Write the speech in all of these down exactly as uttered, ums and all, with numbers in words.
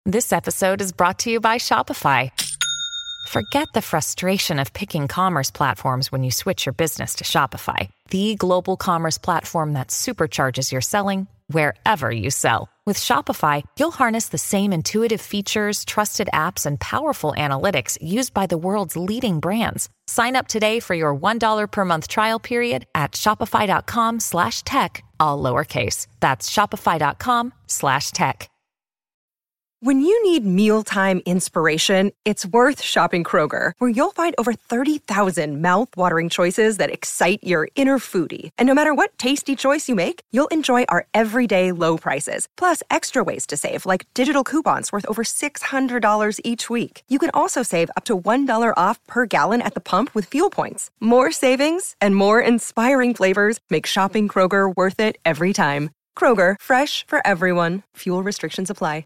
This episode is brought to you by Shopify. Forget the frustration of picking commerce platforms when you switch your business to Shopify, the global commerce platform that supercharges your selling wherever you sell. With Shopify, you'll harness the same intuitive features, trusted apps, and powerful analytics used by the world's leading brands. Sign up today for your one dollar per month trial period at shopify.com slash tech, all lowercase. That's shopify.com slash tech. When you need mealtime inspiration, it's worth shopping Kroger, where you'll find over thirty thousand mouth-watering choices that excite your inner foodie. And no matter what tasty choice you make, you'll enjoy our everyday low prices, plus extra ways to save, like digital coupons worth over six hundred dollars each week. You can also save up to one dollar off per gallon at the pump with fuel points. More savings and more inspiring flavors make shopping Kroger worth it every time. Kroger, fresh for everyone. Fuel restrictions apply.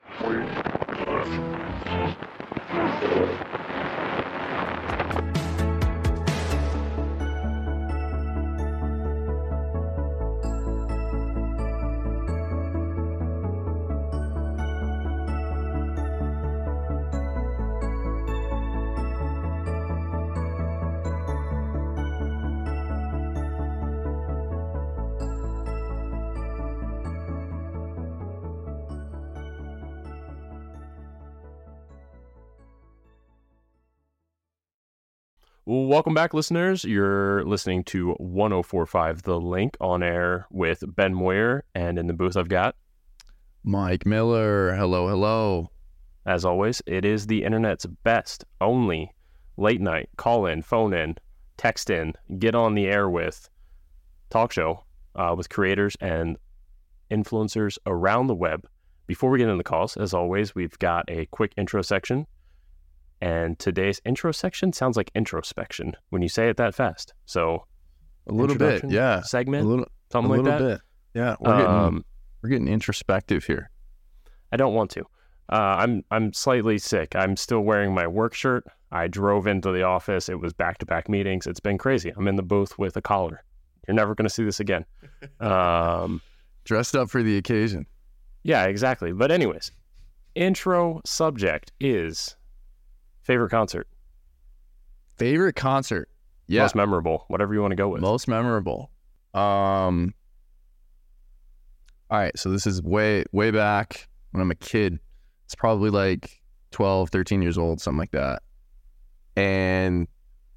Welcome back, listeners. You're listening to one oh four point five The Link on air with Ben Moyer, and in the booth I've got Mike Miller. Hello, hello. As always, it is the internet's best, only late night, call in, phone in, text in, get on the air with talk show uh, with creators and influencers around the web. Before we get into the calls, as always, we've got a quick intro section. And today's intro section sounds like introspection when you say it that fast. So a little bit, yeah. Segment, a little, something a like little that. Bit. Yeah, we're getting um, we're getting introspective here. I don't want to. Uh, I'm I'm slightly sick. I'm still wearing my work shirt. I drove into the office. It was back-to-back meetings. It's been crazy. I'm in the booth with a collar. You're never going to see this again. Um, Dressed up for the occasion. Yeah, exactly. But anyways, intro subject is favorite concert. Favorite concert. Yeah. Most memorable. Whatever you want to go with. Most memorable. Um. All right. So this is way, way back when I'm a kid. It's probably like twelve, thirteen years old, something like that. And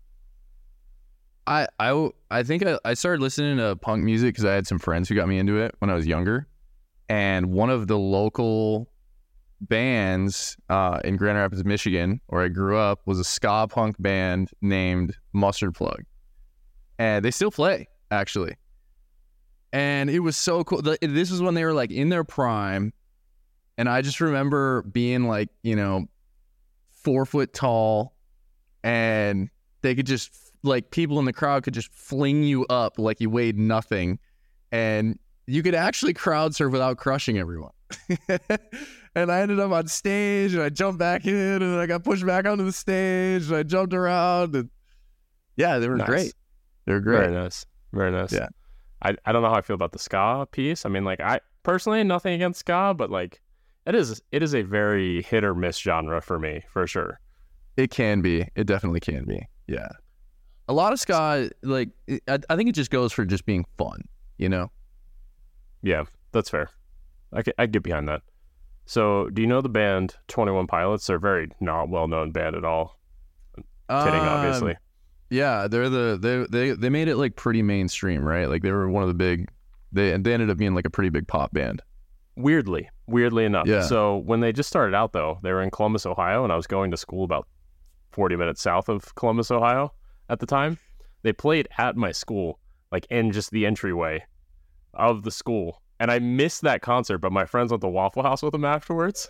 I, I, I think I, I started listening to punk music because I had some friends who got me into it when I was younger. And one of the local bands uh, in Grand Rapids, Michigan, where I grew up, was a ska punk band named Mustard Plug. And they still play, actually. And it was so cool. This was when they were like in their prime. And I just remember being like, you know, four foot tall, and they could just, like, people in the crowd could just fling you up like you weighed nothing. And you could actually crowd surf without crushing everyone. And I ended up on stage, and I jumped back in, and I got pushed back onto the stage, and I jumped around. And yeah, they were Nice. great. They were great. Very nice. Very nice. Yeah. I, I don't know how I feel about the ska piece. I mean, like, I personally, nothing against ska, but like, it is it is a very hit or miss genre for me, for sure. It can be. It definitely can be. Yeah. A lot of ska, like, it, I, I think it just goes for just being fun, you know? Yeah, that's fair. I can, I'd get behind that. So, do you know the band twenty-one Pilots? They're a very not well-known band at all. Kidding, Um, obviously. Yeah, they're the they they they made it like pretty mainstream, right? Like they were one of the big. They they ended up being like a pretty big pop band. Weirdly, weirdly enough. Yeah. So when they just started out, though, they were in Columbus, Ohio, and I was going to school about forty minutes south of Columbus, Ohio at the time. They played at my school, like in just the entryway of the school. And I missed that concert, but my friends went to Waffle House with them afterwards.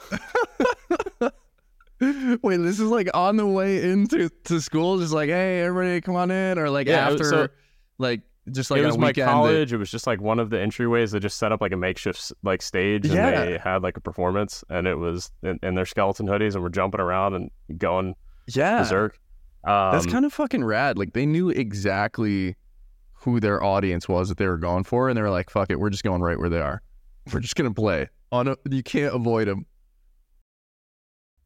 Wait, this is like on the way into to school, just like, hey, everybody, come on in, or like Yeah, after, so- like just like it on was a my weekend. college. It was just like one of the entryways. They just set up like a makeshift like stage, and Yeah. they had like a performance, and it was in, in their skeleton hoodies, and we're jumping around and going Yeah, berserk. Um, that's kind of fucking rad. Like they knew exactly who their audience was that they were going for, and they were like, "Fuck it, we're just going right where they are. We're just gonna play on. A, you can't avoid them."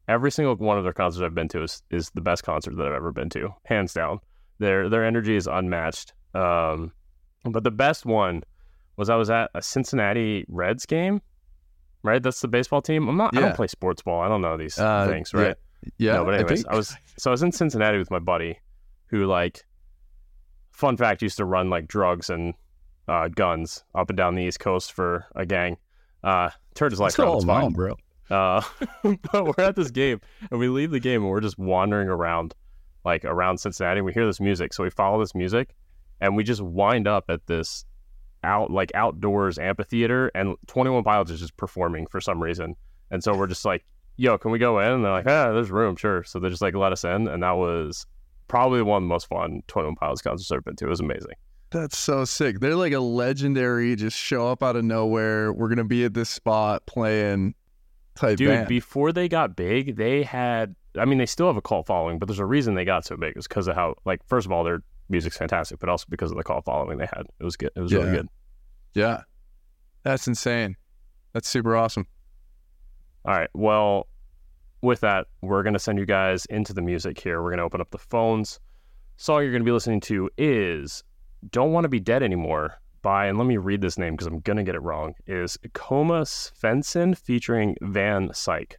every single one of their concerts I've been to is, is the best concert that I've ever been to, hands down. Their their energy is unmatched. Um, but the best one was I was at a Cincinnati Reds game, right? That's the baseball team. I'm not. Yeah. I don't play sports ball. I don't know these uh, things, right? Yeah. yeah no, but anyways, I, think... I was so I was in Cincinnati with my buddy, who like, fun fact, used to run like drugs and uh, guns up and down the East Coast for a gang. Uh, turned his life around. It's fine, bro. Uh, but we're at this game and we leave the game and we're just wandering around, like around Cincinnati. And we hear this music, so we follow this music, and we just wind up at this out like outdoors amphitheater, and twenty-one Pilots is just performing for some reason. And so we're just like, "Yo, can we go in?" And they're like, "Ah, there's room, sure." So they just like let us in, and that was probably one of the most fun twenty-one Pilots concerts I've ever been to. It was amazing. That's so sick. They're like a legendary, just show up out of nowhere. We're gonna be at this spot playing type Dude, band. Before they got big, they had. I mean, they still have a cult following, but there's a reason they got so big. It's because of how, like, first of all, their music's fantastic, but also because of the cult following they had. It was good. It was yeah. really good. Yeah, that's insane. That's super awesome. All right. Well, with that, we're gonna send you guys into the music here. We're gonna open up the phones. Song you're gonna be listening to is "Don't Want to Be Dead Anymore" by, and let me read this name because I'm gonna get it wrong, is Coma Svensson featuring Van Syke.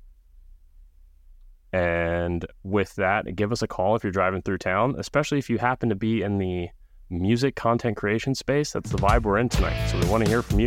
And with that, give us a call if you're driving through town, especially if you happen to be in the music content creation space. That's the vibe we're in tonight, so we want to hear from you.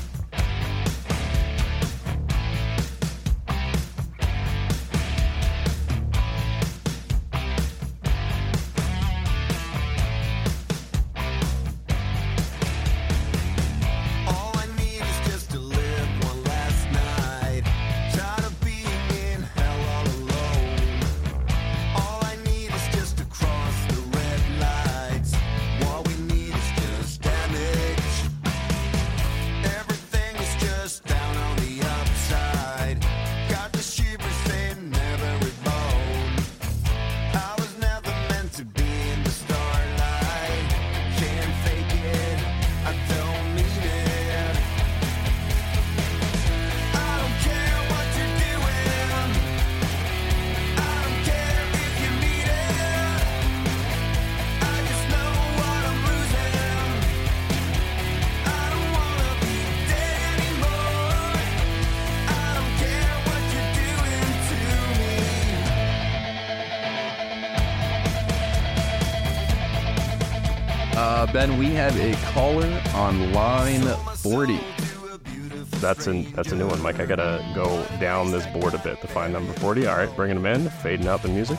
Uh, Ben, we have a caller on line forty. That's a, that's a new one, Mike. I gotta go down this board a bit to find number forty. All right, bringing them in, fading out the music.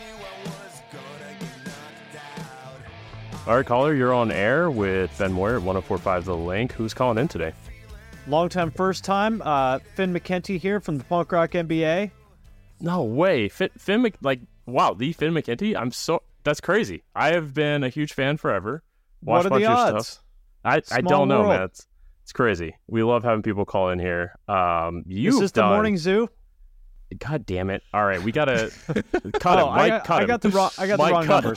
All right, caller, you're on air with Ben Moyer at one oh four point five The Link. Who's calling in today? Long time, first time. Uh, Finn McKenty here from the Punk Rock M B A. No way. Finn, Finn Mc, like, wow, the Finn McKenty? I'm so, that's crazy. I have been a huge fan forever. Watched What are the odds? odds? I, I don't know, world. man. It's, it's crazy. We love having people call in here. Um, you've Is this done, the morning zoo? God damn it! All right, we gotta cut oh, him. Mike, I got, cut I him. got the wrong. I got Mike, the wrong cut number.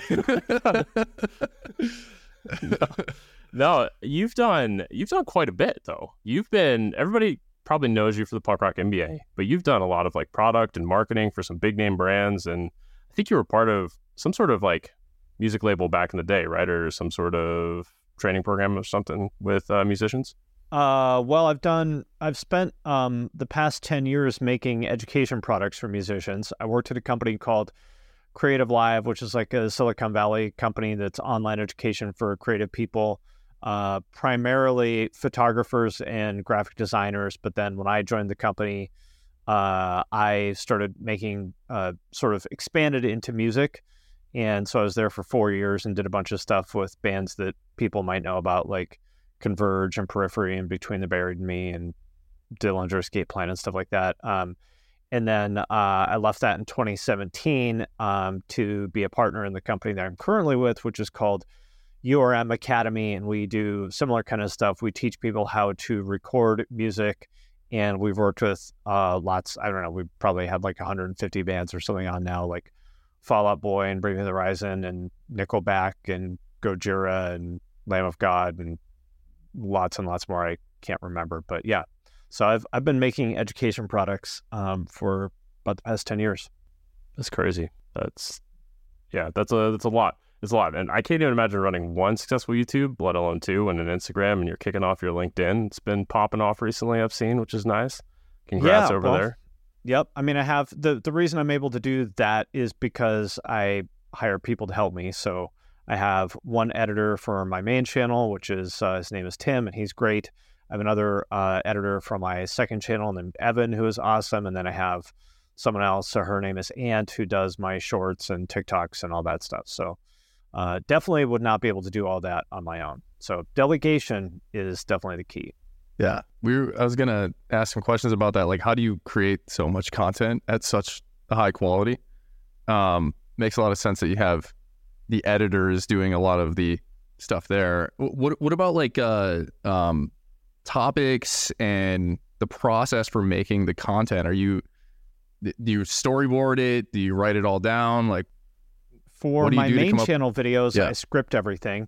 him. Sorry. no, no, you've done you've done quite a bit though. You've been everybody probably knows you for the Punk Rock M B A, but you've done a lot of like product and marketing for some big name brands, and I think you were part of some sort of like music label back in the day, right, or some sort of training program or something with uh, musicians. Uh, well, I've done, I've spent um, the past ten years making education products for musicians. I worked at a company called Creative Live, which is like a Silicon Valley company that's online education for creative people, uh, primarily photographers and graphic designers. But then when I joined the company, uh, I started making, uh, sort of expanded into music. And so I was there for four years and did a bunch of stuff with bands that people might know about, like Converge and Periphery and Between the Buried and Me and Dillinger Escape Plan and stuff like that. Um, and then uh, I left that in twenty seventeen um, to be a partner in the company that I'm currently with, which is called U R M Academy. And we do similar kind of stuff. We teach people how to record music. And we've worked with uh, lots, I don't know, we probably had like one hundred fifty bands or something on now, like Fall Out Boy and Bring Me the Horizon and Nickelback and Gojira and Lamb of God and lots and lots more I can't remember, but yeah. So I've I've been making education products um, for about the past ten years. That's crazy. That's yeah, that's a that's a lot. It's a lot. And I can't even imagine running one successful YouTube, let alone two, and an Instagram, and you're kicking off your LinkedIn. It's been popping off recently, I've seen, which is nice. Congrats yeah, over well, there. Yep. I mean, I have the, the reason I'm able to do that is because I hire people to help me. So I have one editor for my main channel, which is, uh, his name is Tim, and he's great. I have another uh, editor for my second channel named Evan, who is awesome. And then I have someone else, so her name is Ant, who does my shorts and TikToks and all that stuff. So uh, definitely would not be able to do all that on my own. So delegation is definitely the key. Yeah, we were, I was gonna ask some questions about that. Like, how do you create so much content at such a high quality? Um, makes a lot of sense that you have the editors doing a lot of the stuff there. What What about like uh, um, topics and the process for making the content? Are you do you storyboard it? Do you write it all down? Like, for my main channel up... videos, yeah. I script everything.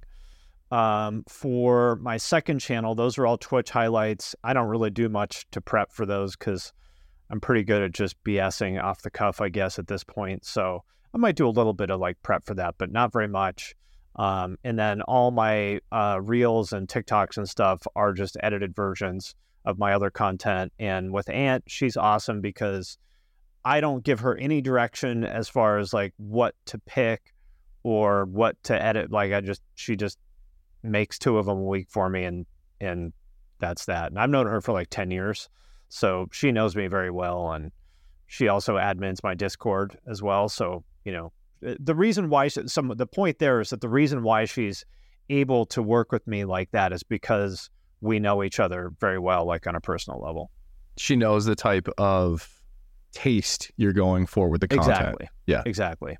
Um, for my second channel, those are all Twitch highlights. I don't really do much to prep for those because I'm pretty good at just BSing off the cuff, I guess, at this point. So I might do a little bit of like prep for that, but not very much. Um, and then all my uh, reels and TikToks and stuff are just edited versions of my other content. And with Ant, she's awesome because I don't give her any direction as far as like what to pick or what to edit. Like I just, she just makes two of them a week for me, and and that's that. And I've known her for like ten years, so she knows me very well, and she also admins my Discord as well. So, you know, the reason why she, some the point there is that the reason why she's able to work with me like that is because we know each other very well, like on a personal level. She knows the type of taste you're going for with the content. Exactly. Yeah, exactly.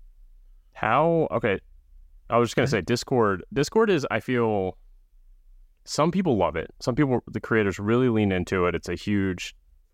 How okay I was just going to say Discord. Discord is, I feel, some people love it. Some people, the creators really lean into it. It's a huge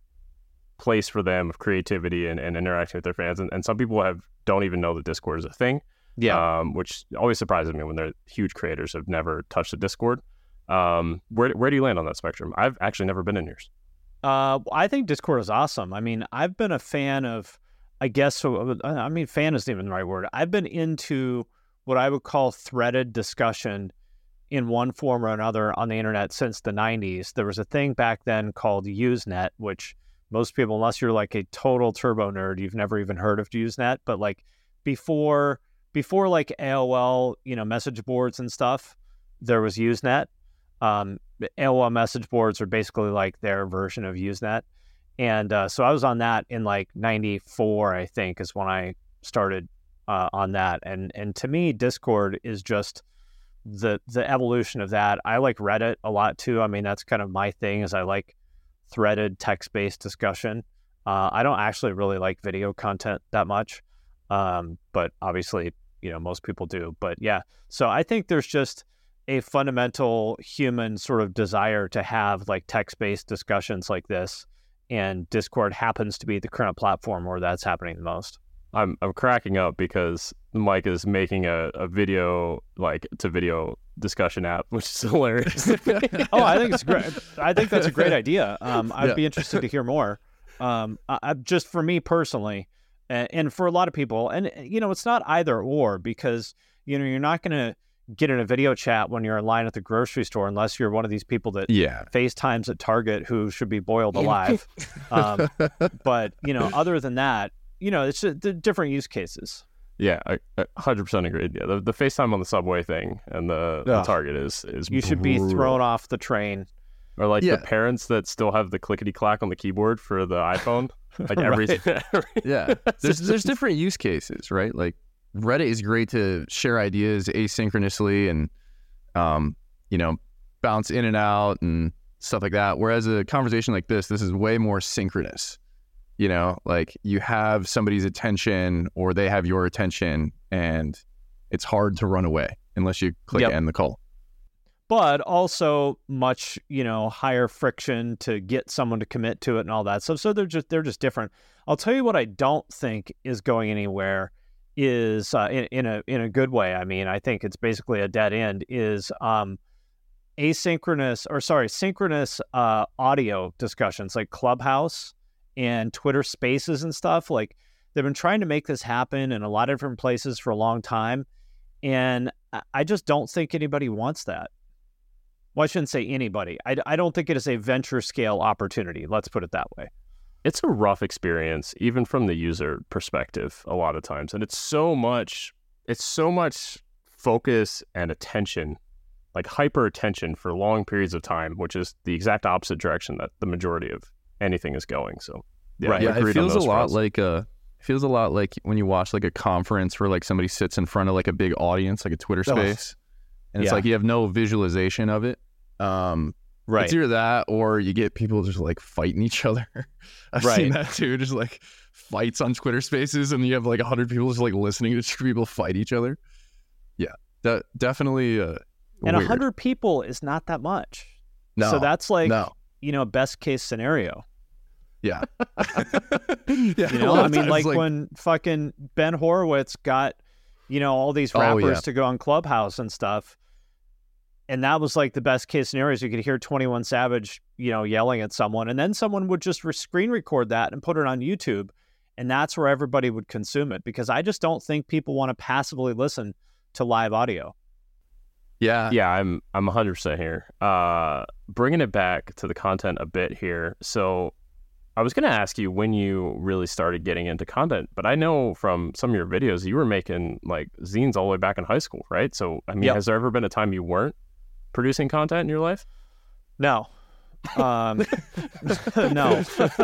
place for them of creativity and, and interacting with their fans. And, and some people have don't even know that Discord is a thing. Yeah. Um, which always surprises me when they're huge creators have never touched the Discord. Um, where where do you land on that spectrum? I've actually never been in yours. Uh, I think Discord is awesome. I mean, I've been a fan of, I guess, so, I mean, fan isn't even the right word. I've been into what I would call threaded discussion in one form or another on the internet since the nineties. There was a thing back then called Usenet, which most people, unless you're like a total turbo nerd, you've never even heard of Usenet. But like before, before like A O L, you know, message boards and stuff, there was Usenet. Um, A O L message boards are basically like their version of Usenet. And uh, so I was on that in like ninety-four, I think, is when I started Uh, on that. And and to me, Discord is just the the evolution of that. I like Reddit a lot too. I mean, that's kind of my thing, is I like threaded text-based discussion. Uh, I don't actually really like video content that much. Um, but obviously, you know, most people do. But yeah, so I think there's just a fundamental human sort of desire to have like text-based discussions like this. And Discord happens to be the current platform where that's happening the most. I'm I'm cracking up because Mike is making a, a video, like it's a video discussion app, which is hilarious. Oh, I think it's great. I think that's a great idea. Um, I'd Yeah. be interested to hear more. Um, I, I, just for me personally, and, and for a lot of people, and you know, it's not either or, because you know you're not going to get in a video chat when you're in line at the grocery store unless you're one of these people that yeah, FaceTimes at Target who should be boiled alive. um, but you know, other than that, you know, it's just, different use cases. Yeah, I, I one hundred percent agree. Yeah, the, the FaceTime on the subway thing and the, the Target is is you should brutal. be thrown off the train. Or like Yeah. the parents that still have the clickety clack on the keyboard for the iPhone. Like every, every yeah. There's there's different use cases, right? Like Reddit is great to share ideas asynchronously and um, you know, bounce in and out and stuff like that. Whereas a conversation like this, this is way more synchronous. You know, like you have somebody's attention or they have your attention, and it's hard to run away unless you click Yep. end the call. But also much, you know, higher friction to get someone to commit to it and all that stuff. So they're just they're just different. I'll tell you what I don't think is going anywhere is uh, in, in a in a good way. I mean, I think it's basically a dead end. Is um, asynchronous or sorry, synchronous uh, audio discussions like Clubhouse and Twitter Spaces and stuff. Like, they've been trying to make this happen in a lot of different places for a long time. And I just don't think anybody wants that. Well, I shouldn't say anybody. I, I don't think it is a venture scale opportunity. Let's put it that way. It's a rough experience, even from the user perspective, a lot of times. And it's so much, it's so much focus and attention, like hyper attention for long periods of time, which is the exact opposite direction that the majority of anything is going. So, yeah, right. Yeah, it feels a lot fronts. like a, feels a lot like when you watch like a conference where like somebody sits in front of like a big audience, like a Twitter space, and it's yeah. like you have no visualization of it. Um, Right. It's either that or you get people just like fighting each other. I've Right. seen that too, just like fights on Twitter Spaces, and you have like a hundred people just like listening to people fight each other. Yeah, that definitely. Uh, and a weird. hundred people is not that much. No, So that's like, no. you know, best case scenario. Yeah. yeah. You know, I mean, like, like when fucking Ben Horowitz got, you know, all these rappers oh, yeah. to go on Clubhouse and stuff. And that was like the best case scenarios. You could hear twenty-one Savage, you know, yelling at someone. And then someone would just re- screen record that and put it on YouTube. And that's where everybody would consume it. Because I just don't think people want to passively listen to live audio. Yeah. Yeah, I'm I'm one hundred percent here. Uh, bringing it back to the content a bit here. So I was going to ask you when you really started getting into content, but I know from some of your videos, you were making like zines all the way back in high school, right? So, I mean, Yep. has there ever been a time you weren't producing content in your life? No. Um, no.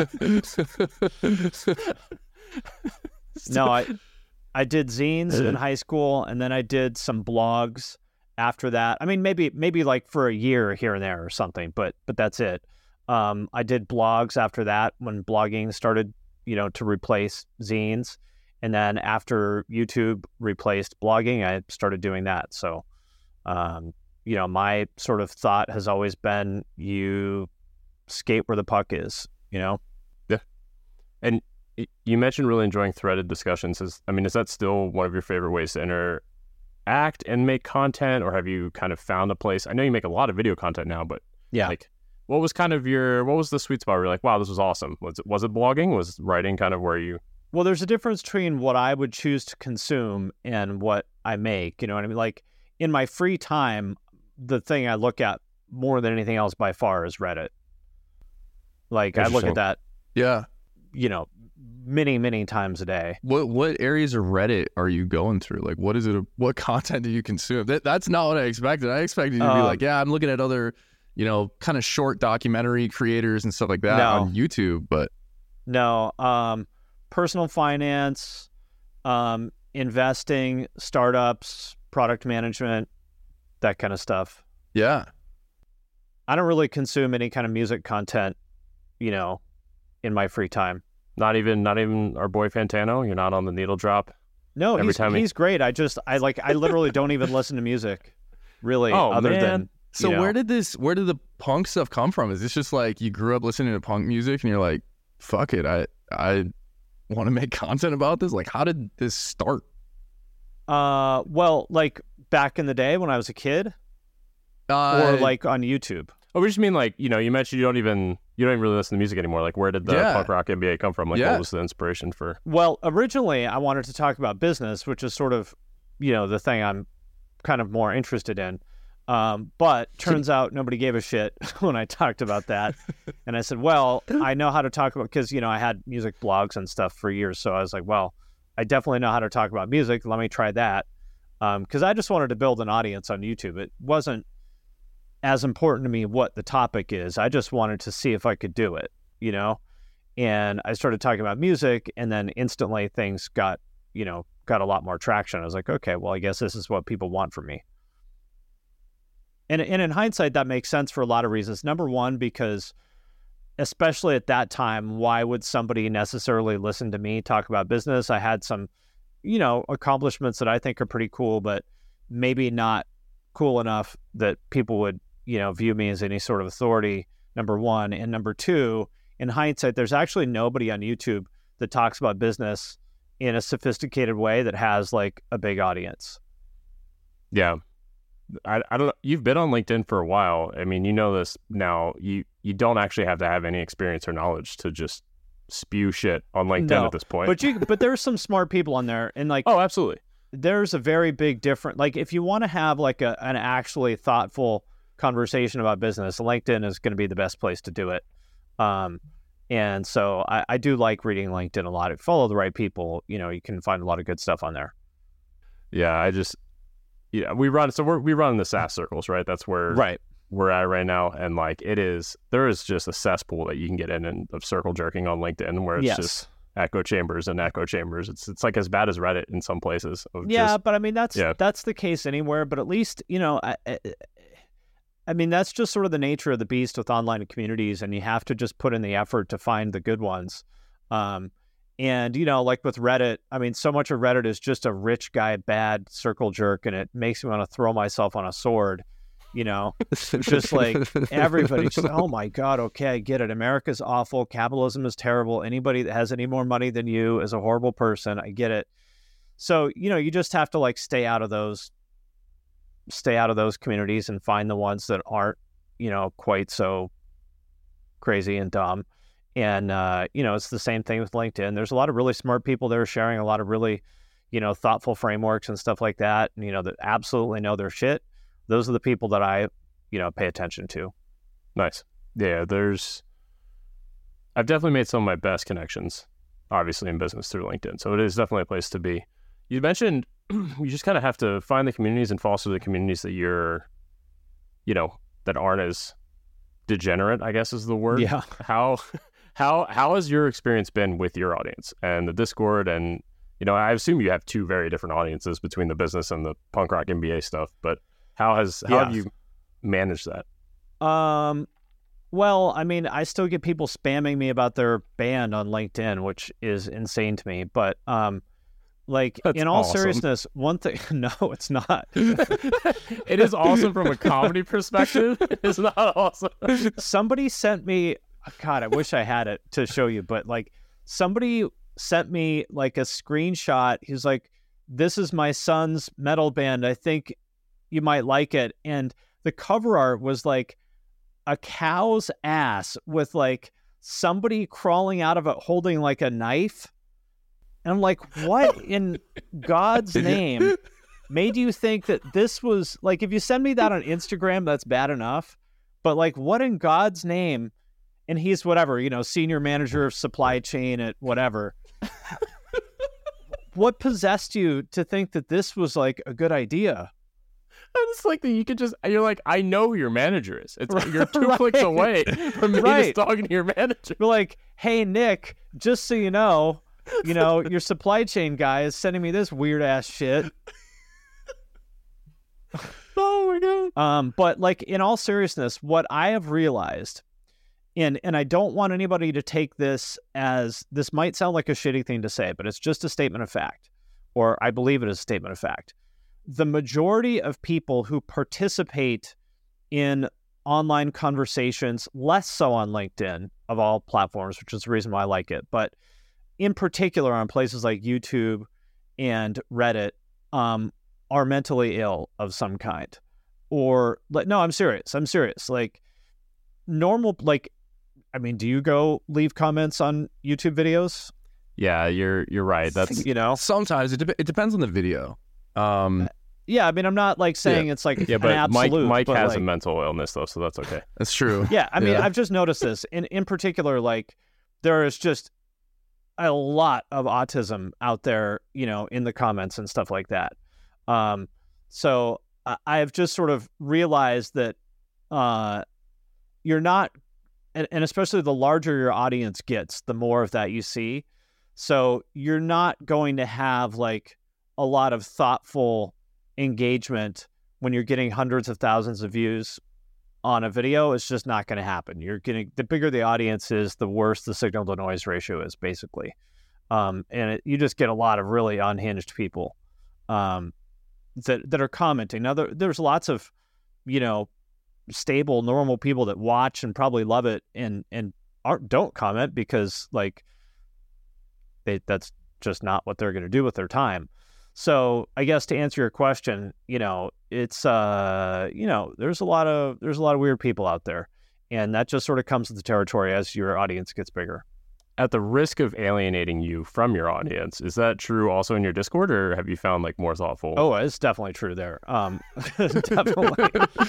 No, I I did zines in high school, and then I did some blogs after that. I mean, maybe maybe like for a year here and there or something, but but that's it. Um, I did blogs after that when blogging started, you know, to replace zines. And then after YouTube replaced blogging, I started doing that. So, um, you know, my sort of thought has always been you skate where the puck is, you know? Yeah. And y- you mentioned really enjoying threaded discussions. Is, I mean, is that still one of your favorite ways to interact and make content, or have you kind of found a place? I know you make a lot of video content now, but Yeah. like, what was kind of your, what was the sweet spot where you're like, wow, this was awesome? Was it, was it blogging? Was writing kind of where you... Well, there's a difference between what I would choose to consume and what I make. You know what I mean? Like, in my free time, the thing I look at more than anything else by far is Reddit. Like, I look Interesting. at that, Yeah. you know, many, many times a day. What what areas of Reddit are you going through? Like, what is it? What content do you consume? That that's not what I expected. I expected you to be Um, like, yeah, I'm looking at other, you know, kind of short documentary creators and stuff like that No. on YouTube. But No, um, personal finance, um, investing, startups, product management, that kind of stuff. yeah, I don't really consume any kind of music content, you know, in my free time. Not even, not even our boy Fantano? You're not on the needle drop? No, Every he's, time he- he's great. I just, I like, I literally don't even listen to music, really, Oh, other man. than, So you know. where did this, where did the punk stuff come from? Is this just like you grew up listening to punk music and you're like, fuck it, I I want to make content about this? Like, how did this start? Uh, well, like back in the day when I was a kid, Uh, or like on YouTube. Oh, we just mean like, you know, you mentioned you don't even, you don't even really listen to music anymore. Like, where did the Yeah. punk rock M B A come from? Like, Yeah. what was the inspiration for... Well, originally I wanted to talk about business, which is sort of, you know, the thing I'm kind of more interested in. Um, but turns out nobody gave a shit when I talked about that. And I said, well, I know how to talk about, because, you know, I had music blogs and stuff for years. So I was like, well, I definitely know how to talk about music. Let me try that. Um, because I just wanted to build an audience on YouTube. It wasn't as important to me what the topic is. I just wanted to see if I could do it, you know? And I started talking about music, and then instantly things got, you know, got a lot more traction. I was like, okay, well, I guess this is what people want from me. And, and in hindsight, that makes sense for a lot of reasons. Number one, because especially at that time, why would somebody necessarily listen to me talk about business? I had some, you know, accomplishments that I think are pretty cool, but maybe not cool enough that people would, you know, view me as any sort of authority, number one. And number two, in hindsight, there's actually nobody on YouTube that talks about business in a sophisticated way that has like a big audience. Yeah. I, I don't know. You've been on LinkedIn for a while. I mean, you know this now. You you don't actually have to have any experience or knowledge to just spew shit on LinkedIn No, at this point. But you, but there's some smart people on there, and like, oh, absolutely. there's a very big difference. Like, if you want to have like a, an actually thoughtful conversation about business, LinkedIn is going to be the best place to do it. Um, and so I, I do like reading LinkedIn a lot. If you follow the right people, you know, you can find a lot of good stuff on there. Yeah, I just, yeah, we run, so we're, we run in the SaaS circles, right? That's where Right. we're at right now. And like, it is, there is just a cesspool that you can get in and of circle jerking on LinkedIn where it's Yes. just echo chambers and echo chambers. It's it's like as bad as Reddit in some places. Of Yeah, just, but I mean, that's yeah. that's the case anywhere. But at least, you know, I, I, I mean, that's just sort of the nature of the beast with online communities, and you have to just put in the effort to find the good ones. Um, and, you know, like with Reddit, I mean, so much of Reddit is just a rich guy, bad circle jerk, and it makes me want to throw myself on a sword. You know, just like everybody, just, oh my God, okay, I get it. America's awful. Capitalism is terrible. Anybody that has any more money than you is a horrible person. I get it. So, you know, you just have to like stay out of those, stay out of those communities and find the ones that aren't, you know, quite so crazy and dumb. And, uh, you know, it's the same thing with LinkedIn. There's a lot of really smart people there sharing a lot of really, you know, thoughtful frameworks and stuff like that, you know, that absolutely know their shit. Those are the people that I, you know, pay attention to. Nice. Yeah, there's, I've definitely made some of my best connections, obviously, in business through LinkedIn. So it is definitely a place to be. You mentioned you just kind of have to find the communities and foster the communities that you're, you know, that aren't as degenerate, I guess is the word. Yeah. How, how, how has your experience been with your audience and the Discord? And, you know, I assume you have two very different audiences between the business and the punk rock M B A stuff, but how has, how Yeah. have you managed that? Um, well, I mean, I still get people spamming me about their band on LinkedIn, which is insane to me. But, um, like, That's in all awesome. seriousness, one thing, no, it's not. It is awesome from a comedy perspective. It's not awesome. Somebody sent me, God, I wish I had it to show you, but like, somebody sent me like a screenshot. He's like, this is my son's metal band. I think you might like it. And the cover art was like a cow's ass with like somebody crawling out of it holding like a knife. And I'm like, what in God's name made you think that this was like, if you send me that on Instagram, that's bad enough. But like, what in God's name? And he's whatever, you know, senior manager of supply chain at whatever. What possessed you to think that this was like a good idea? I just like that you could just, you're like, I know who your manager is. It's You're two Right. clicks away from me Right. just talking to your manager. We're like, hey, Nick, just so you know, you know, your supply chain guy is sending me this weird ass shit. Oh my God. Um, but like in all seriousness, what I have realized, and and I don't want anybody to take this as, this might sound like a shitty thing to say, but it's just a statement of fact, or I believe it is a statement of fact. The majority of people who participate in online conversations, less so on LinkedIn of all platforms, which is the reason why I like it, but in particular on places like YouTube and Reddit, um, are mentally ill of some kind. Or, like, no, I'm serious. I'm serious. Like, normal, like, I mean, do you go leave comments on YouTube videos? Yeah, you're you're right. That's You know? Sometimes it, de- it depends on the video. Um, Yeah, I mean, I'm not, like, saying it's, like, yeah, an but Mike absolute. Mike but, has like, a mental illness though, so that's okay. that's true. Yeah, I mean, Yeah. I've just noticed this. In, in particular, like, there is just a lot of autism out there, you know, in the comments and stuff like that. Um, so I, I've just sort of realized that uh, you're not, and, and especially the larger your audience gets, the more of that you see. So you're not going to have like a lot of thoughtful engagement when you're getting hundreds of thousands of views on a video. It's just not going to happen. You're getting, the bigger the audience is, the worse the signal to noise ratio is, basically. Um, and it, you just get a lot of really unhinged people um, that that are commenting. Now, there, there's lots of, you know, stable, normal people that watch and probably love it and and aren't don't comment because like they that's just not what they're going to do with their time. So I guess to answer your question, you know, it's uh, you know, there's a lot of there's a lot of weird people out there, and that just sort of comes with the territory as your audience gets bigger. at the risk of alienating you from your audience, is that true also in your Discord, or have you found like more thoughtful? Oh, it's definitely true there. Um, definitely.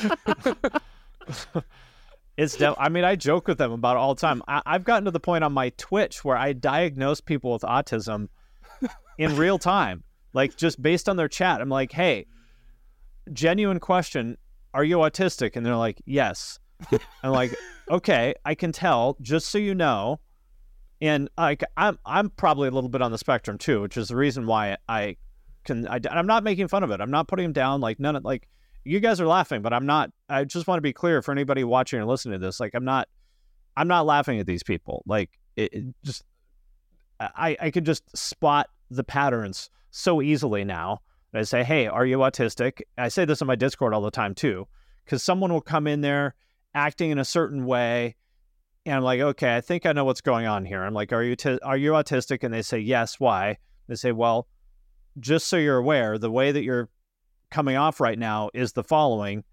It's de- I mean, I joke with them about it all the time. I- I've gotten to the point on my Twitch where I diagnose people with autism in real time, like just based on their chat. I'm like, hey, genuine question, are you autistic? And they're like, yes. I'm like, okay, I can tell, just so you know. And like, I'm I'm probably a little bit on the spectrum too, which is the reason why I can. I, I'm not making fun of it. I'm not putting them down. Like none of like you guys are laughing, but I'm not. I just want to be clear for anybody watching or listening to this. Like I'm not. I'm not laughing at these people. Like it, it just. I I could just spot the patterns so easily now. I say, hey, are you autistic? I say this in my Discord all the time too, because someone will come in there acting in a certain way, and I'm like, okay, I think I know what's going on here. I'm like, are you t- are you autistic? And they say, yes. Why? They say, well, just so you're aware, the way that you're coming off right now is the following.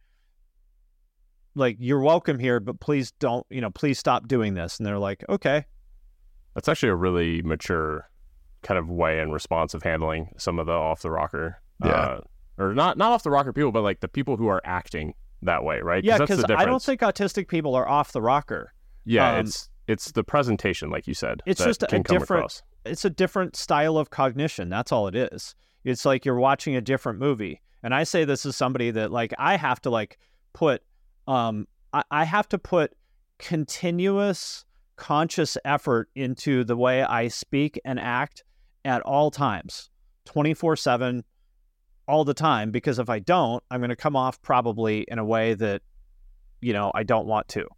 Like, you're welcome here, but please don't, you know, please stop doing this. And they're like, okay. That's actually a really mature kind of way and response of handling some of the off the rocker, yeah, uh, or not not off the rocker people, but like the people who are acting that way, right? Yeah, because I don't think autistic people are off the rocker. Yeah, um, it's it's the presentation, like you said. It's that just a can come different. across. It's a different style of cognition. That's all it is. It's like you're watching a different movie. And I say this as somebody that like I have to like put, um, I, I have to put continuous conscious effort into the way I speak and act at all times, twenty-four seven, all the time, because if I don't, I'm going to come off probably in a way that, you know, I don't want to.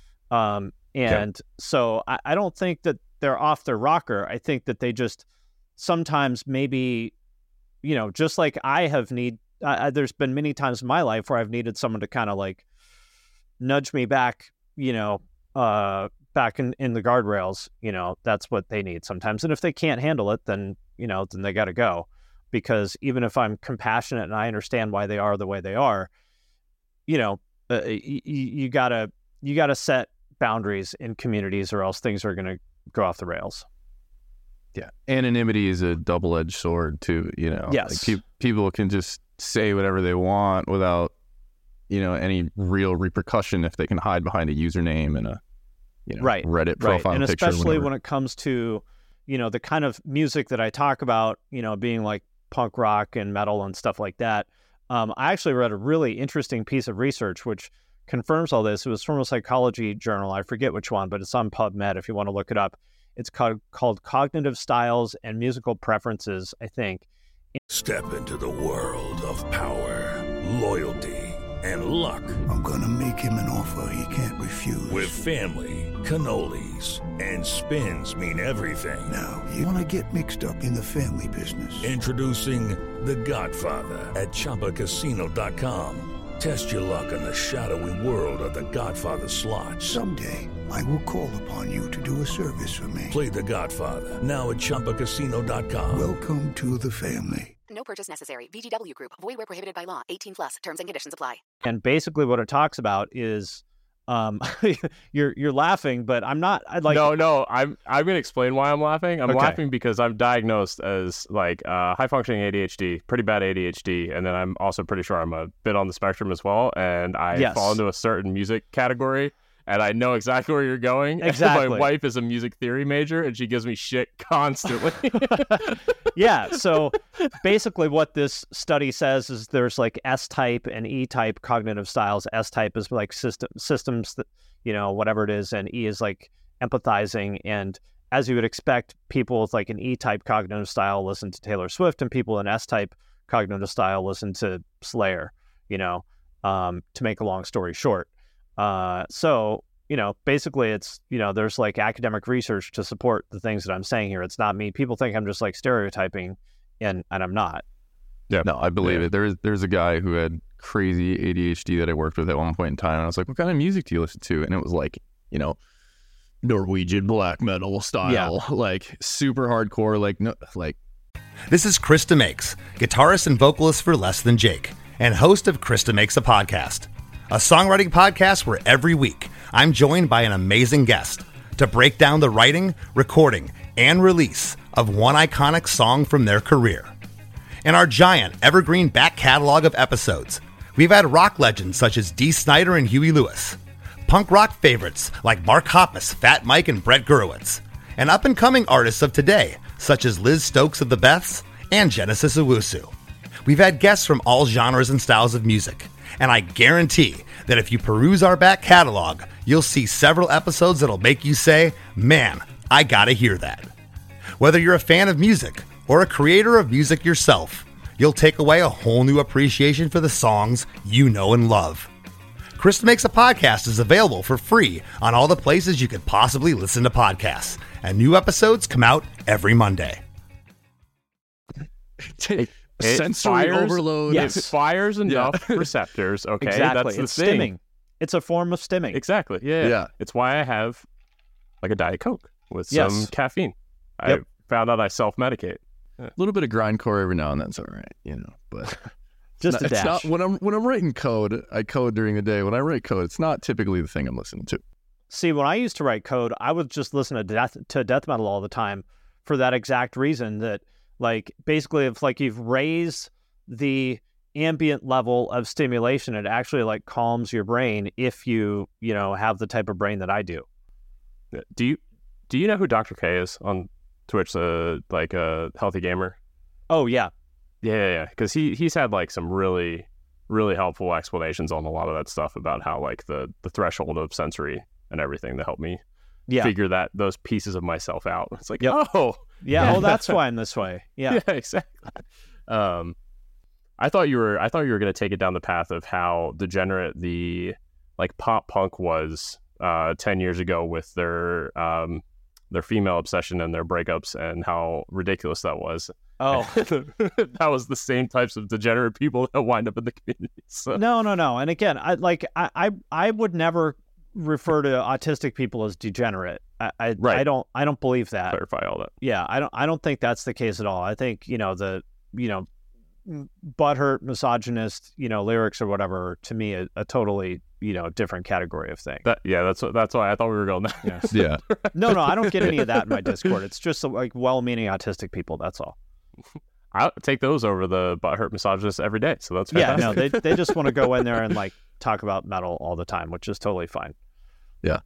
Um, and okay. so I, I don't think that they're off their rocker. I think that they just sometimes maybe, you know, just like I have need, uh, there's been many times in my life where I've needed someone to kind of like nudge me back, you know, uh, back in, in the guardrails. You know, that's what they need sometimes. And if they can't handle it, then, you know, then they got to go. Because even if I'm compassionate and I understand why they are the way they are, you know, uh, you, you gotta you gotta set boundaries in communities, or else things are going to go off the rails. Yeah, anonymity is a double-edged sword too. You know, yes, like pe- people can just say whatever they want without, you know, any real repercussion if they can hide behind a username and a, you know, right, Reddit profile right. And picture. especially when it comes to, you know, the kind of music that I talk about, you know, being like punk rock and metal and stuff like that. Um, I actually read a really interesting piece of research which confirms all this. It was from a psychology journal. I forget which one, but it's on PubMed if you want to look it up. It's called, called Cognitive Styles and Musical Preferences, I think. Step into the world of power, loyalty, and luck. I'm going to make him an offer he can't refuse. With family, cannolis, and spins mean everything. Now, you want to get mixed up in the family business. Introducing The Godfather at Chumba Casino dot com. Test your luck in the shadowy world of The Godfather slot. Someday, I will call upon you to do a service for me. Play The Godfather, now at Chumba Casino dot com. Welcome to the family. No purchase necessary. V G W Group. Void where prohibited by law. eighteen plus. Terms and conditions apply. And basically what it talks about is, um, you're you're laughing, but I'm not. I'd like no, no. I'm I'm gonna explain why I'm laughing. I'm okay. laughing because I'm diagnosed as like uh, high functioning A D H D, pretty bad A D H D, and then I'm also pretty sure I'm a bit on the spectrum as well. And I yes. fall into a certain music category. And I know exactly where you're going. Exactly. My wife is a music theory major, and she gives me shit constantly. Yeah. So basically what this study says is there's like S-type and E-type cognitive styles. S-type is like system systems that, you know, whatever it is. And E is like empathizing. And as you would expect, people with like an E-type cognitive style listen to Taylor Swift, and people in S-type cognitive style listen to Slayer, you know, um, to make a long story short. Uh, so, you know, basically it's, you know, there's like academic research to support the things that I'm saying here. It's not me. People think I'm just like stereotyping, and, and I'm not. Yeah. No, I believe yeah. it. There's, there's a guy who had crazy A D H D that I worked with at one point in time. And I was like, what kind of music do you listen to? And it was like, you know, Norwegian black metal style, yeah. like super hardcore, like, no, like. This is Krista Makes, guitarist and vocalist for Less Than Jake, and host of Krista Makes a Podcast, a songwriting podcast where every week I'm joined by an amazing guest to break down the writing, recording, and release of one iconic song from their career. In our giant evergreen back catalog of episodes, we've had rock legends such as Dee Snider and Huey Lewis, punk rock favorites like Mark Hoppus, Fat Mike, and Brett Gurewitz, and up-and-coming artists of today such as Liz Stokes of the Beths and Genesis Owusu. We've had guests from all genres and styles of music, and I guarantee that if you peruse our back catalog, you'll see several episodes that'll make you say, man, I gotta hear that. Whether you're a fan of music or a creator of music yourself, you'll take away a whole new appreciation for the songs you know and love. Krista Makes a Podcast is available for free on all the places you could possibly listen to podcasts, and new episodes come out every Monday. It, it Sensory fires, overload. Yes. It fires enough receptors, okay? Exactly. That's the It's thing. stimming. It's a form of stimming. Exactly. Yeah, yeah. Yeah. It's why I have like a Diet Coke with Yes. some caffeine. Yep. I found out I self-medicate. A little bit of grindcore every now and then's all right, you know. But Just it's a not, dash. it's not when I'm when I'm writing code. I code during the day. When I write code, it's not typically the thing I'm listening to. See, when I used to write code, I would just listen to death to death metal all the time for that exact reason. That, like, basically, if like you've raised the ambient level of stimulation, it actually like calms your brain if you you know have the type of brain that I do. Do you do you know who Doctor K is on Twitch? Uh, like a healthy gamer. Oh yeah, Yeah, yeah, yeah. Because he he's had like some really really helpful explanations on a lot of that stuff about how like the the threshold of sensory and everything to help me yeah, figure that those pieces of myself out. It's like, Yep. oh, yeah. Oh, that's why I'm this way. Yeah. yeah, exactly. Um, I thought you were I thought you were going to take it down the path of how degenerate the like pop punk was uh, ten years ago with their um, their female obsession and their breakups and how ridiculous that was. Oh that was the same types of degenerate people that wind up in the community. So. no, no, no. And again, I like I I, I would never refer to autistic people as degenerate. I I, Right. I don't I don't believe that. Clarify all that. Yeah, I don't I don't think that's the case at all. I think, you know, the you know butthurt misogynist, you know, lyrics or whatever are, to me a, a totally, you know, different category of thing. That yeah, that's that's why I thought we were going there. Yes. Yeah. No, no, I don't get any of that in my Discord. It's just like well-meaning autistic people, that's all. I take those over the butthurt misogynists every day. So that's Yeah, fantastic. no, they they just want to go in there and like talk about metal all the time, which is totally fine. Yeah.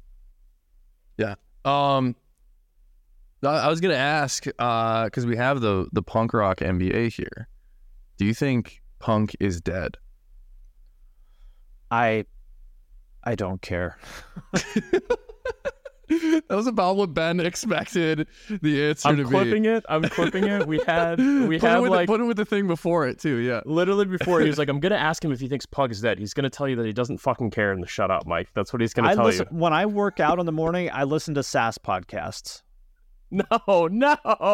Yeah. Um, I I was gonna ask because we have the the punk rock M B A here. Do you think punk is dead? I I don't care. That was about what Ben expected the answer I'm to clipping be. it. I'm clipping it. We had we put, had it with like the, put it with the thing before it too. Yeah. literally before he was like, I'm gonna ask him if he thinks Pug is dead. He's gonna tell you that he doesn't fucking care and to shut up, Mike. That's what he's gonna I tell listen, you. when I work out in the morning, I listen to S A S podcasts. No, no,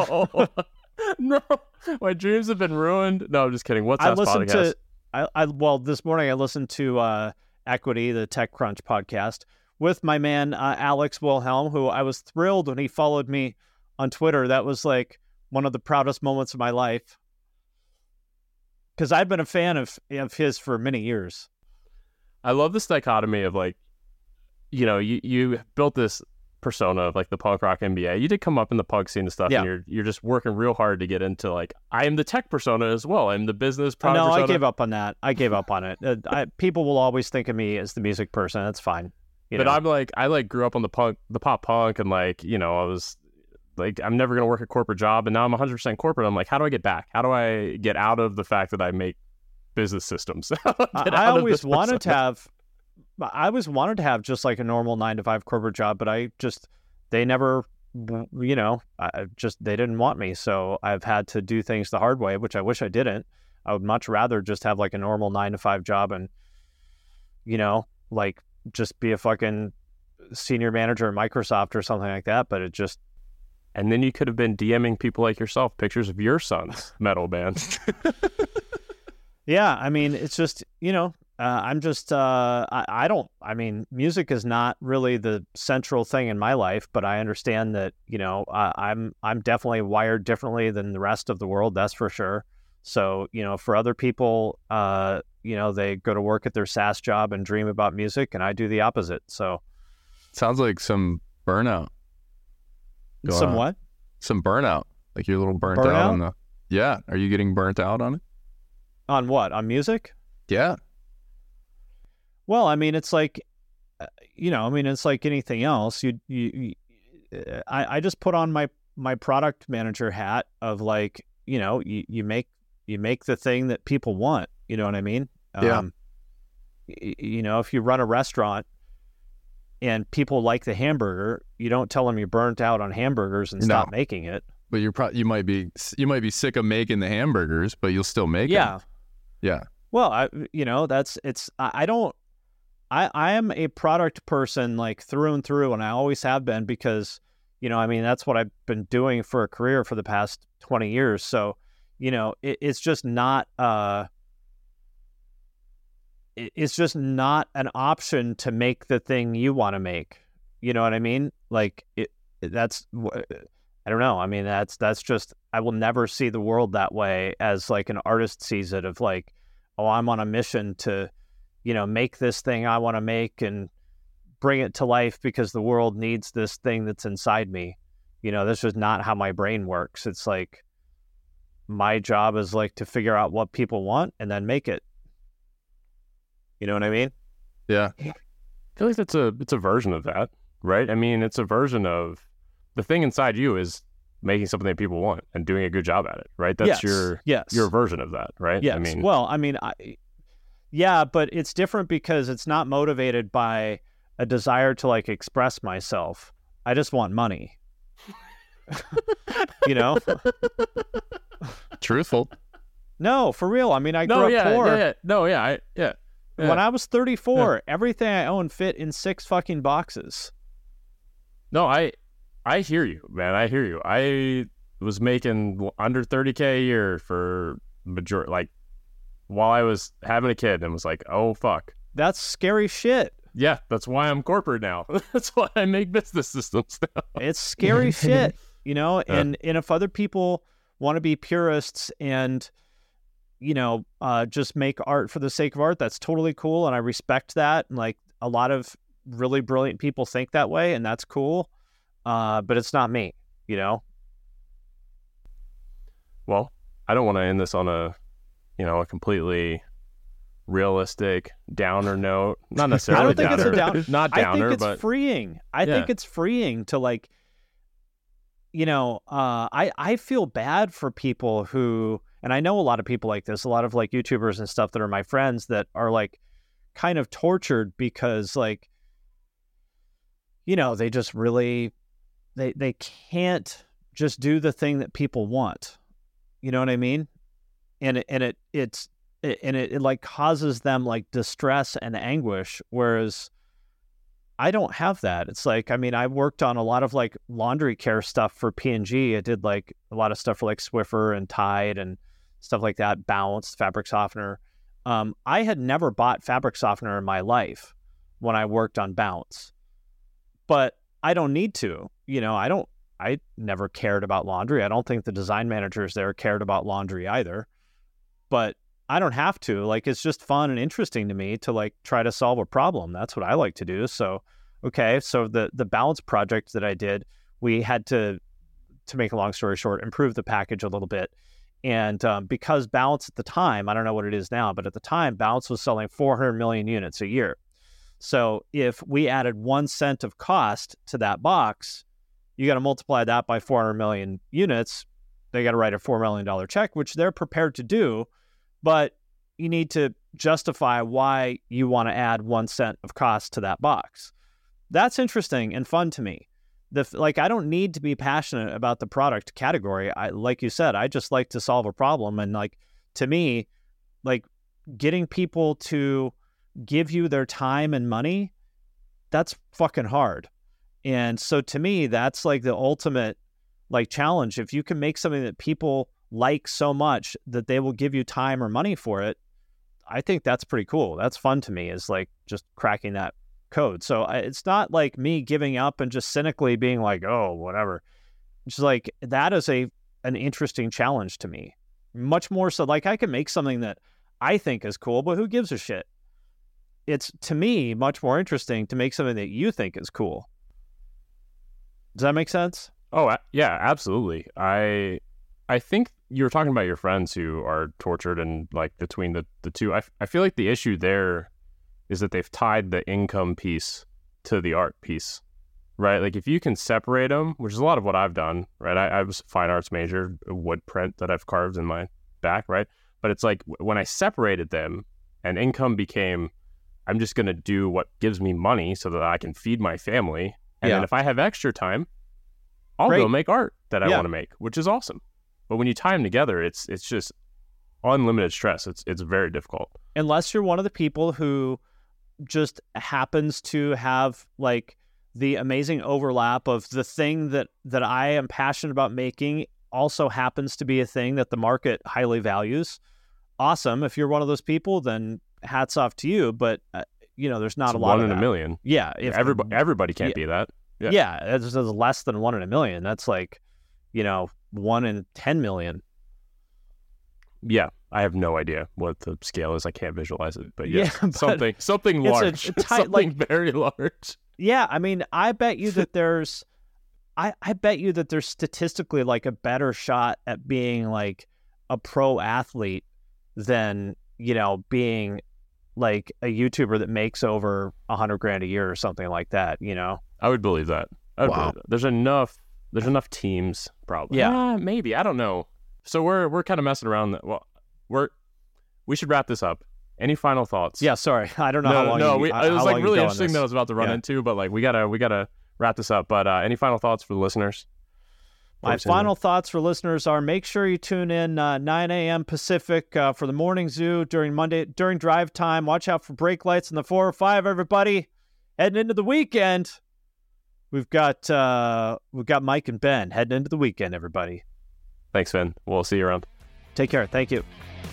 no. My dreams have been ruined. No, I'm just kidding. What's I that listen podcast? to I, I well this morning I listened to uh, Equity, the TechCrunch podcast, with my man uh, Alex Wilhelm, who I was thrilled when he followed me on Twitter. That was like one of the proudest moments of my life because I've been a fan of of his for many years. I love this dichotomy of like, you know, you you built this persona of like the punk rock M B A. You did come up in the punk scene and stuff, Yeah. and you're you're just working real hard to get into like I am the tech persona as well. I'm the business product No, persona. I gave up on that. I gave up on it. Uh, I, people will always think of me as the music person. That's fine. You but know? I'm like I like grew up on the punk, the pop punk, and like you know I was like I'm never gonna work a corporate job, and now I'm one hundred percent corporate. I'm like, how do I get back? How do I get out of the fact that I make business systems? Get I, out I of always this wanted to persona. have. I always wanted to have just like a normal nine to five corporate job, but I just they never, you know, I just they didn't want me, so I've had to do things the hard way, which I wish I didn't. I would much rather just have like a normal nine to five job and, you know, like just be a fucking senior manager at Microsoft or something like that. But it just And then you could have been DMing people like yourself pictures of your son's metal band. Yeah, I mean, it's just, you know, uh, I'm just, uh, I, I don't, I mean, music is not really the central thing in my life, but I understand that, you know, uh, I'm, I'm definitely wired differently than the rest of the world, that's for sure. So, you know, for other people, uh, you know, they go to work at their S A S job and dream about music, and I do the opposite. So, Sounds like some Burnout. Go Some on. what? Some burnout. Like you're a little burnt Burnout? out on the. Yeah. Are you getting burnt out on it? On what? On music? Yeah. Well, I mean, it's like, uh, you know, I mean, it's like anything else. You, you, you uh, I, I just put on my my product manager hat of like, you know, you, you make you make the thing that people want. You know what I mean? Yeah. Um, y- you know, if you run a restaurant and people like the hamburger, you don't tell them you're burnt out on hamburgers and No. stop making it. But you're pro- you might be you might be sick of making the hamburgers, but you'll still make Yeah. them. Yeah. Well, I, you know, that's, it's, I, I don't, I, I am a product person like through and through, and I always have been because, you know, I mean, that's what I've been doing for a career for the past twenty years. So, you know, it, it's just not, uh, it, it's just not an option to make the thing you want to make. You know what I mean? Like it, that's, I don't know. I mean, that's, that's just, I will never see the world that way as like an artist sees it of like, oh, I'm on a mission to, you know, make this thing I want to make and bring it to life because the world needs this thing that's inside me. You know, this is not how my brain works. It's like my job is like to figure out what people want and then make it. You know what I mean? Yeah. I feel like it's a it's a version of that, right? I mean, it's a version of the thing inside you is making something that people want and doing a good job at it, right? That's Yes. your Yes. your version of that, right? Yes. I mean, well, I mean, I, yeah, but it's different because it's not motivated by a desire to like express myself. I just want money. You know? Truthful. No, for real. I mean, I grew no, up yeah, poor. yeah, yeah, no, yeah, I, yeah. yeah. When I was thirty-four, everything I owned fit in six fucking boxes. No, I I hear you, man. I hear you. I was making under thirty K a year for major like while I was having a kid and was like, oh fuck. That's scary shit. Yeah, that's why I'm corporate now. That's why I make business systems now. It's scary shit, you know? Yeah. And and if other people want to be purists and, you know, uh, just make art for the sake of art, that's totally cool. And I respect that. And like a lot of really brilliant people think that way, and that's cool. Uh, but it's not me, you know? Well, I don't want to end this on a, you know, a completely realistic downer note. Not I necessarily don't think downer. it's a down. Not I downer, think it's but freeing. I Yeah. think it's freeing to like, you know, uh, I, I feel bad for people who, and I know a lot of people like this, a lot of like YouTubers and stuff that are my friends that are like kind of tortured because like, you know, they just really, they, they can't just do the thing that people want. You know what I mean? And it, and it, it's, it, and it, it like causes them like distress and anguish. Whereas I don't have that. It's like, I mean, I worked on a lot of like laundry care stuff for P and G. I did like a lot of stuff for like Swiffer and Tide and stuff like that, Bounce, fabric softener. Um, I had never bought fabric softener in my life when I worked on Bounce, but I don't need to, you know, I don't, I never cared about laundry. I don't think the design managers there cared about laundry either, but I don't have to. Like, it's just fun and interesting to me to like try to solve a problem. That's what I like to do. So, okay. So the, the Bounce project that I did, we had to, to make a long story short, improve the package a little bit. And um, because Bounce at the time, I don't know what it is now, but at the time, Bounce was selling four hundred million units a year. So if we added one cent of cost to that box, you got to multiply that by four hundred million units. They got to write a four million dollars check, which they're prepared to do. But you need to justify why you want to add one cent of cost to that box. That's interesting and fun to me. The like, I don't need to be passionate about the product category. I, like you said, I just like to solve a problem. And like, to me, like getting people to give you their time and money, that's fucking hard. And so to me, that's like the ultimate like challenge. If you can make something that people like so much that they will give you time or money for it, I think that's pretty cool. That's fun to me, is like just cracking that code. So I, it's not like me giving up and just cynically being like, oh, whatever. It's like, that is a an interesting challenge to me. Much more so, like I can make something that I think is cool, but who gives a shit? It's, to me, much more interesting to make something that you think is cool. Does that make sense? Oh, yeah, absolutely. I I think you were talking about your friends who are tortured and like between the, the two. I, I feel like the issue there is that they've tied the income piece to the art piece, right? Like if you can separate them, which is a lot of what I've done, right? I, I was a fine arts major, a wood print that I've carved in my back, right? But it's like when I separated them and income became, I'm just going to do what gives me money so that I can feed my family. And Yeah. then if I have extra time, I'll Great. go make art that I Yeah. want to make, which is awesome. But when you tie them together, it's it's just unlimited stress. It's it's very difficult. Unless you're one of the people who just happens to have like the amazing overlap of the thing that that I am passionate about making also happens to be a thing that the market highly values. Awesome. If you're one of those people, then hats off to you. But uh, you know, there's not It's a lot one of in a that. million. Yeah. If Everybody everybody can't yeah. be that. Yeah. Yeah, it's, it's less than one in a million. That's like, you know, one in ten million. Yeah, I have no idea what the scale is. I can't visualize it, but yeah, Yeah, but something something it's a- large, a ti- something like- very large. Yeah, I mean, I bet you that there's, I, I bet you that there's statistically like a better shot at being like a pro athlete than, you know, being like a YouTuber that makes over a hundred grand a year or something like that, you know? I would believe that. I would Wow. believe that. There's enough. There's enough teams, probably. Yeah. Ah, maybe. I don't know. So we're we're kind of messing around. Well, we're we should wrap this up. Any final thoughts? Yeah, sorry. I don't know No, how long no. you, we, how it was long like you really go on interesting this. that I was about to run Yeah. into, but like we gotta we gotta wrap this up. But uh, any final thoughts for the listeners? My Folks in final thoughts for listeners are: make sure you tune in uh, nine a.m. Pacific uh, for the morning zoo during Monday during drive time. Watch out for brake lights in the four oh five, everybody. Heading into the weekend, we've got uh, we've got Mike and Ben heading into the weekend. Everybody, Thanks, Finn. We'll see you around. take care. Thank you.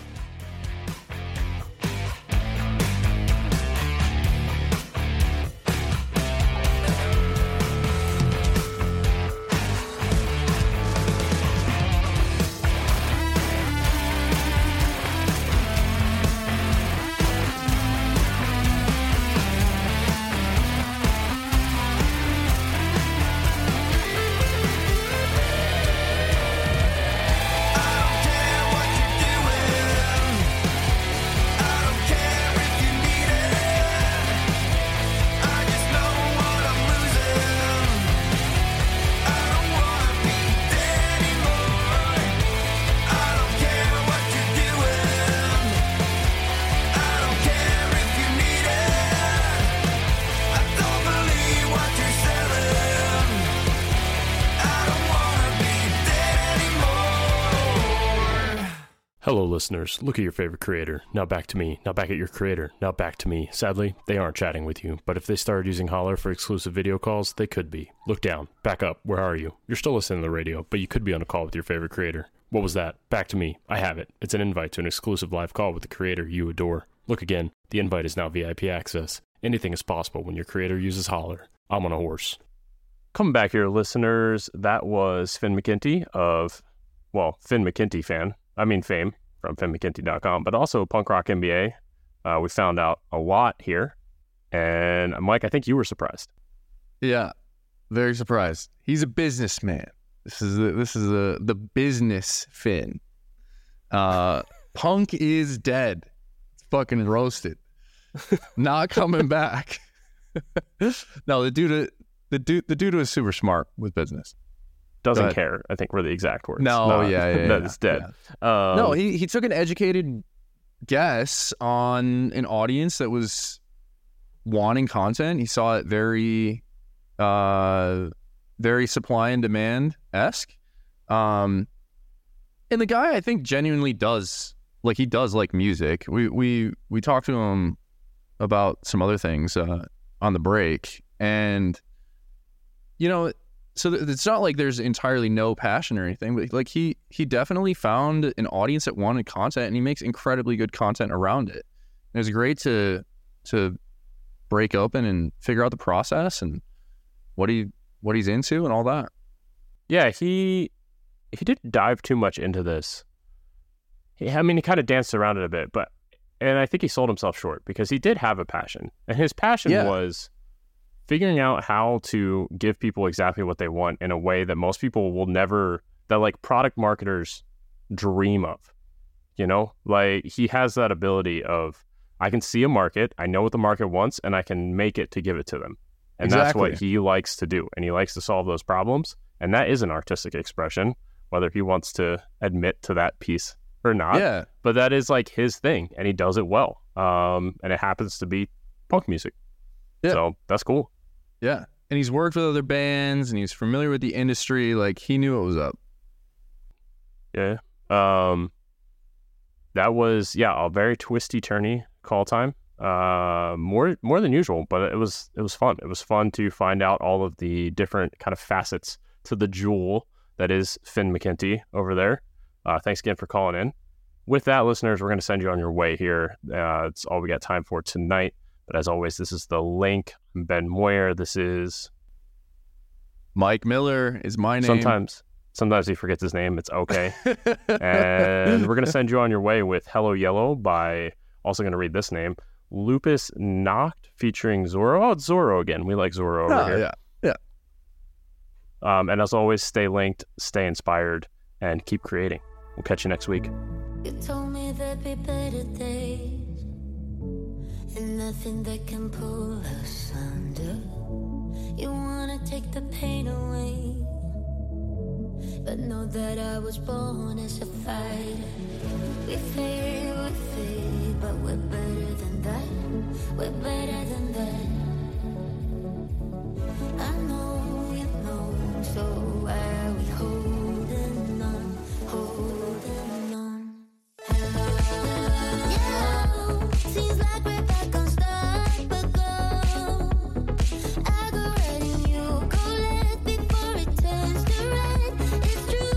Hello, listeners. Look at your favorite creator. Now back to me. Now back at your creator. Now back to me. Sadly, they aren't chatting with you, but if they started using Holler for exclusive video calls, they could be. Look down. Back up. Where are you? You're still listening to the radio, but you could be on a call with your favorite creator. What was that? Back to me. I have it. It's an invite to an exclusive live call with the creator you adore. Look again. The invite is now V I P access. Anything is possible when your creator uses Holler. I'm on a horse. Coming back here, listeners, that was Finn McKenty of, well, Finn McKenty fan. I mean, fame from finn mckenty dot com, but also Punk Rock M B A. Uh, we found out a lot here. And Mike, I think you were surprised. Yeah, very surprised. He's a businessman. This is the, this is the the business Finn. Uh, Punk is dead. It's fucking roasted. Not coming back. No, the dude, the dude, the dude was super smart with business. Doesn't But- care, I think were the exact words. No, Not yeah, yeah, that yeah, it's dead. Um, No, he he took an educated guess on an audience that was wanting content. He saw it very, uh, very supply and demand esque. Um, and the guy, I think, genuinely does like he does like music. We we we talked to him about some other things uh, on the break, and you know. So th- it's not like there's entirely no passion or anything, but like he he definitely found an audience that wanted content, and he makes incredibly good content around it. And it's great to to break open and figure out the process and what he what he's into and all that. Yeah, he he didn't dive too much into this. He, I mean, he kind of danced around it a bit, but and I think he sold himself short because he did have a passion, and his passion Yeah. was figuring out how to give people exactly what they want in a way that most people will never, that like product marketers dream of, you know, like he has that ability of, I can see a market, I know what the market wants, and I can make it to give it to them. And exactly. That's what he likes to do. And he likes to solve those problems. And that is an artistic expression, whether he wants to admit to that piece or not. Yeah. But that is like his thing, and he does it well. Um, and it happens to be punk music. Yeah. So that's cool. Yeah. And he's worked with other bands, and he's familiar with the industry. Like, he knew what was up. Yeah. Um, that was, yeah, a very twisty, turny call time. Uh, more more than usual, but it was it was fun. It was fun to find out all of the different kind of facets to the jewel that is Finn McKenty over there. Uh, thanks again for calling in. With that, listeners, we're going to send you on your way here. Uh, it's all we got time for tonight. But as always, this is The Link. I'm Ben Moyer. This is... Mike Miller is my name. Sometimes sometimes he forgets his name. It's okay. And we're going to send you on your way with Hello Yellow by... Also going to read this name. Lupus Knocked featuring Zorro. Oh, it's Zorro again. We like Zorro over oh, here. Yeah, yeah. Um, and as always, stay linked, stay inspired, and keep creating. We'll catch you next week. You told me there'd be better days, and nothing that can pull us under. You wanna take the pain away, but know that I was born as a fighter. We fade, we fade, but we're better than that. We're better than that. I know you know, so why are we holding on, holding on? Yeah, seems like we're back on stop but go. I go red and you go left before it turns to red. It's true.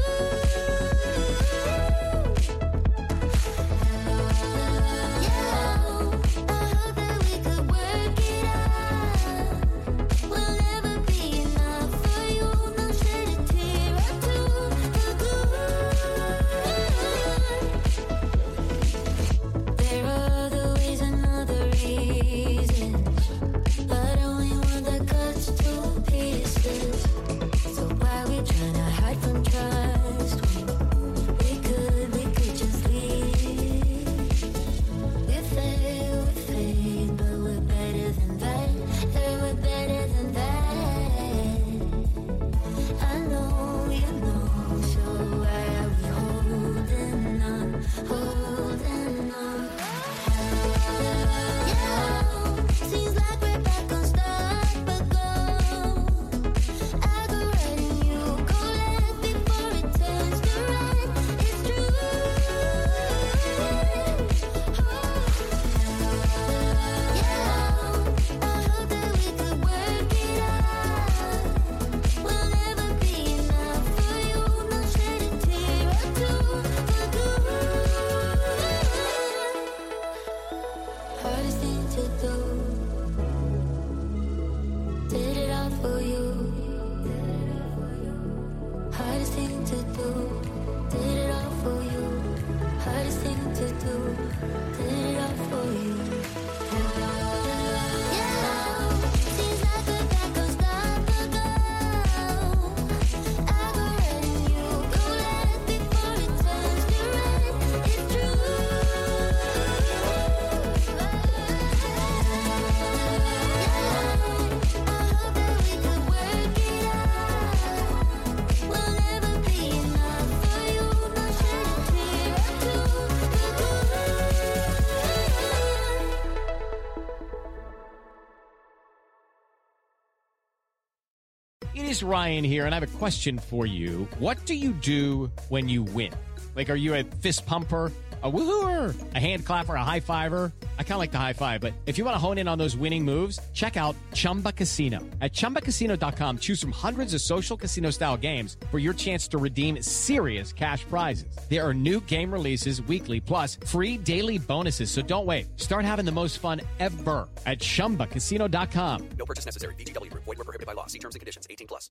It is Ryan here, and I have a question for you. What do you do when you win? Like, are you a fist pumper, a woo-hooer, a hand clapper, a high fiver? I kind of like the high five, but if you want to hone in on those winning moves, check out Chumba Casino. At chumba casino dot com, choose from hundreds of social casino-style games for your chance to redeem serious cash prizes. There are new game releases weekly, plus free daily bonuses. So don't wait. Start having the most fun ever at chumba casino dot com. No purchase necessary. V G W Group. Void where prohibited by law. See terms and conditions. eighteen plus.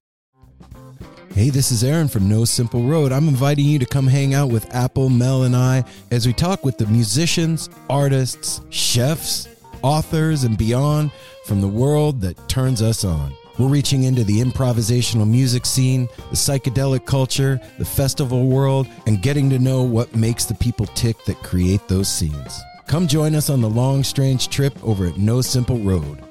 Hey, this is Aaron from No Simple Road. I'm inviting you to come hang out with Apple, Mel, and I as we talk with the musicians, artists, chefs, authors, and beyond from the world that turns us on. We're reaching into the improvisational music scene, the psychedelic culture, the festival world, and getting to know what makes the people tick that create those scenes. Come join us on the long, strange trip over at No Simple Road.